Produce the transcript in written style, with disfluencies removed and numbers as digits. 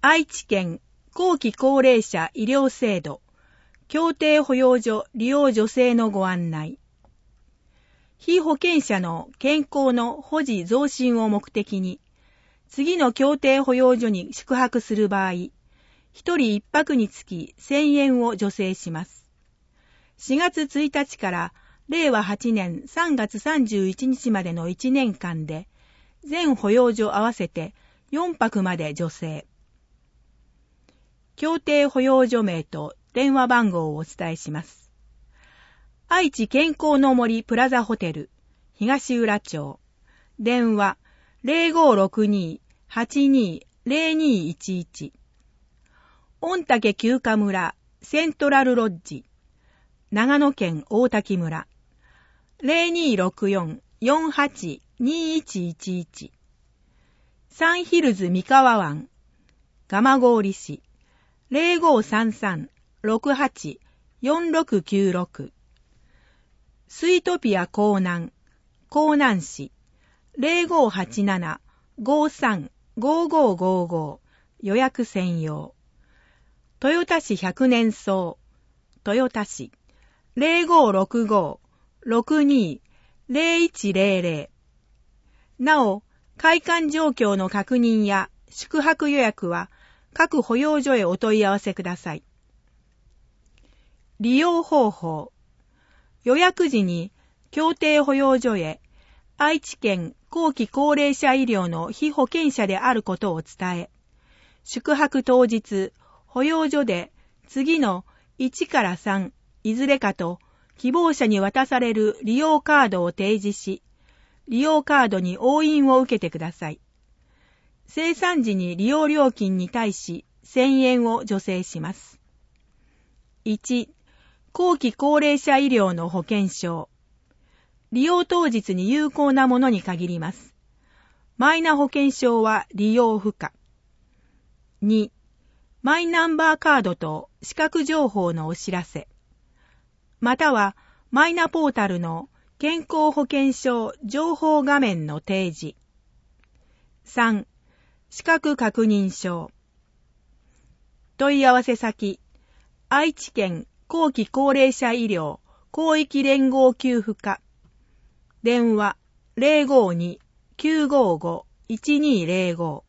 愛知県後期高齢者医療制度協定保養所利用助成のご案内。被保険者の健康の保持増進を目的に、次の協定保養所に宿泊する場合、1人1泊につき1000円を助成します。4月1日から令和8年3月31日までの1年間で、全保養所合わせて4泊まで助成。協定保養所名と電話番号をお伝えします。愛知健康の森プラザホテル東浦町電話 0562-820211 御嶽休暇村セントラルロッジ長野県大滝村 0264-482111 サンヒルズ三河湾蒲郡市 0533-684696 スイートピア江南市 0587-535555 予約専用豊田市100年草豊田市 0565-620100 なお、開館状況の確認や宿泊予約は各保養所へお問い合わせください。利用方法。予約時に協定保養所へ愛知県後期高齢者医療の被保険者であることを伝え、宿泊当日、保養所で次の1から3いずれかと希望者に渡される利用カードを提示し、利用カードに押印を受けてください。生産時に利用料金に対し1000円を助成します。1、後期高齢者医療の保険証。利用当日に有効なものに限ります。マイナ保険証は利用不可。2、マイナンバーカードと資格情報のお知らせ。またはマイナポータルの健康保険証情報画面の提示。3、資格確認書。問い合わせ先、愛知県後期高齢者医療広域連合給付課。電話 052-955-1205